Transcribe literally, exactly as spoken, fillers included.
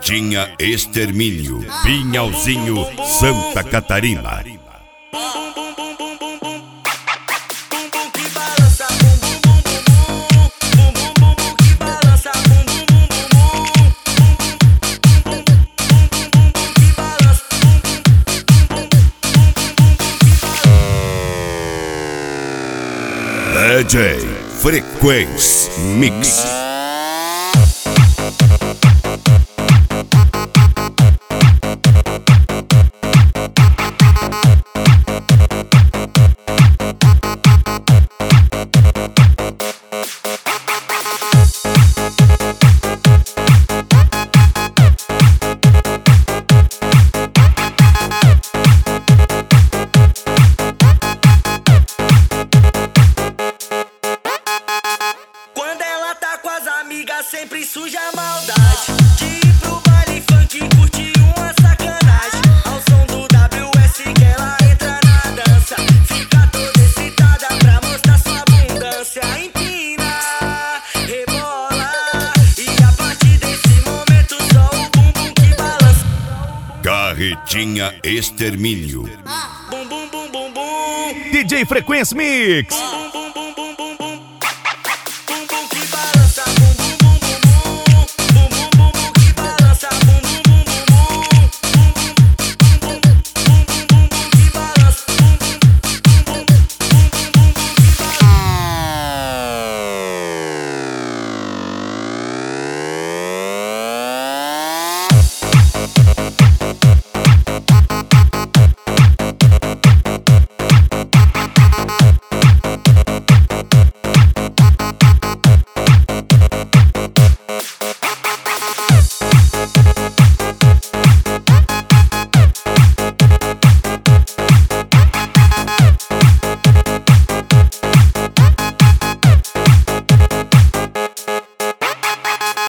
Carretinha Extermínio, Pinhalzinho, Santa Catarina. D J Frequência Mix. Sempre suja a maldade de ir pro baile funk e curtir uma sacanagem. Ao som do W S que ela entra na dança, fica toda excitada pra mostrar sua abundância. Empina, rebola, e a partir desse momento só o bumbum que balança. Carretinha Extermínio. Bum bum bum bum bum. D J Frequência Mix.